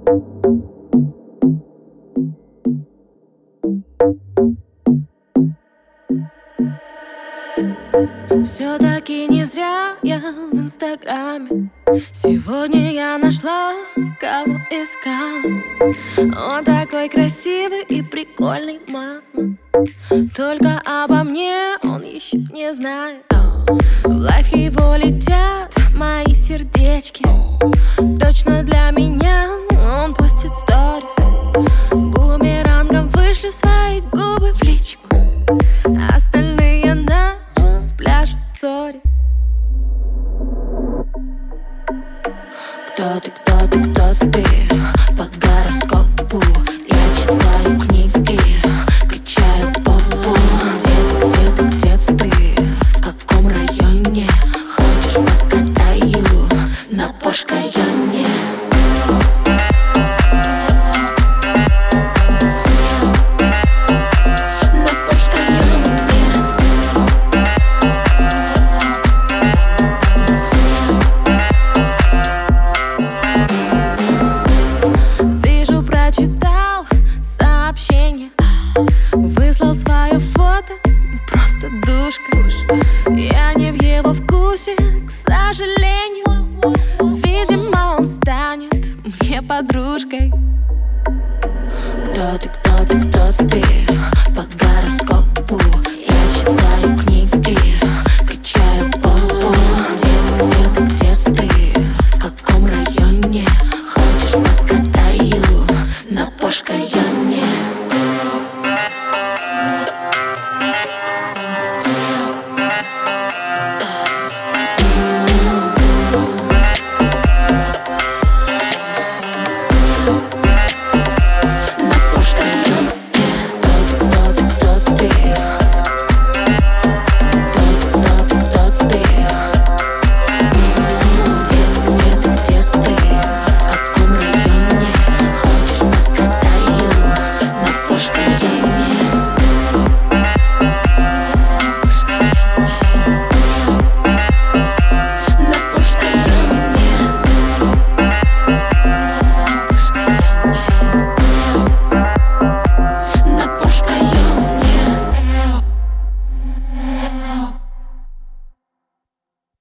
Все-таки не зря я в инстаграме. Сегодня я нашла, кого искала. Он такой красивый и прикольный, мама. Только обо мне он еще не знает. В лайф его летят мои сердечки. Точно для меня он постит сторис. Бумерангом вышлю свои губы в личку. Остальные на пляже, сори. Кто ты, кто ты, кто ты? По гороскопу я читаю книги, качаю попу. Где ты? В каком районе? Хочешь, покатаю на Порш-Кайоне? Выслал свое фото, просто душка. Я не в его вкусе, к сожалению. Видимо, он станет мне подружкой. Кто ты, кто ты, кто ты?